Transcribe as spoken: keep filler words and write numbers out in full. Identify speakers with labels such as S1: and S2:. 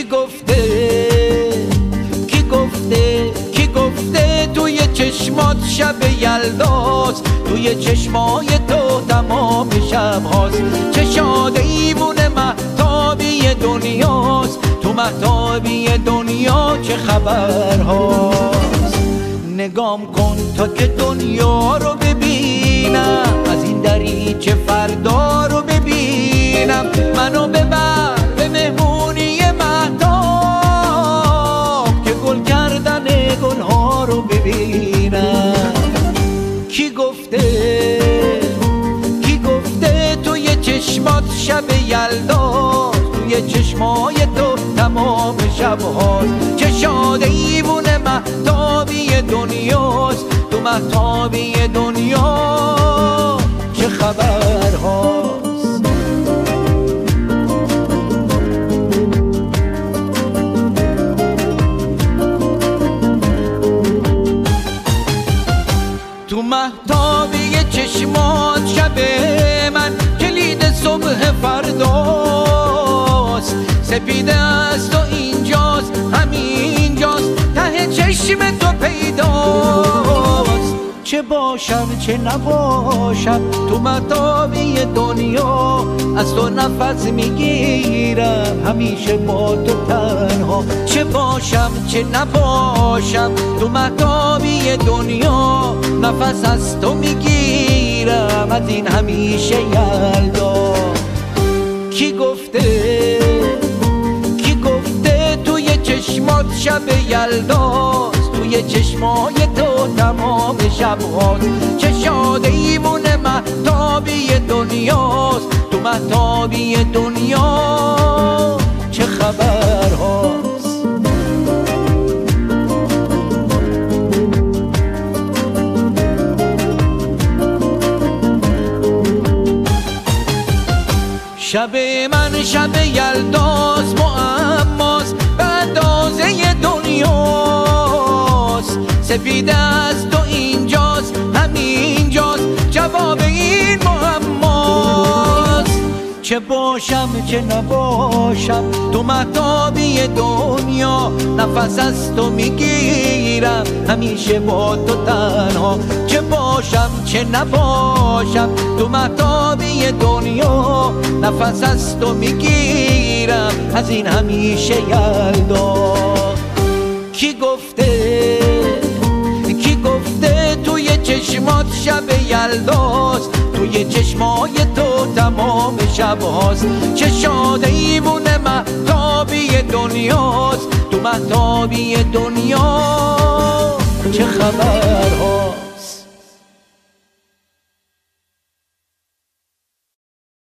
S1: گفته کی گفته کی گفته توی چشمات شب یلداست، توی چشمای تو تمام شب هاست. چه شاد ایوونه مهتابی دنیاست، تو مهتابی دنیا چه خبر هاست. نگام کن تا که دنیا رو ببینم، از این دریچه فردا رو ببینم. منو ببر به مهمونی مهتاب که گل کردن گلها رو ببینم. کی گفته کی گفته توی چشمات شب یلداست، توی چشمای تو تمام شب هاست. چه شاد ایوونه مهتابی دنیاست، تو مهتابی دنیا چه خبر هاست. تو مهتابی چشمات شب من کلید صبح فرداست. سپیده است و اینجاست همینجاست، ته چشم تو پیداست. چه باشم چه نباشم تو مهتابی دنیا، از تو نفس میگیرم همیشه با تو تنها. چه باشم چه نباشم تو مهتابی دنیا، نفس از تو میگیرم از این همیشه یلدا. کی گفته کی گفته توی چشمات شب یلداست، توی چشمای تو تمام شب هاست. چه شاد ایوونه مهتابی دنیاست، تو مهتابی دنیا چه خبر هاست. شب من شب یلداست، معماست به اندازه دنیاست. سپیده است و اینجاست همینجاست، جواب این معماست. چه باشم چه نباشم تو مهتابی دنیا، نفس از تو میگیرم همیشه با تو تنها. چه باشم چه نباشم تو مهتابی دنیا، نفس از تو میگیرم از این همیشه یلدا. کی گفته کی گفته توی چشمات شب یلداست، توی چشمای تو تمام شب هاست. چه شاد ایوونه مهتابی دنیاست، تو مهتابی دنیا چه خبر هاست.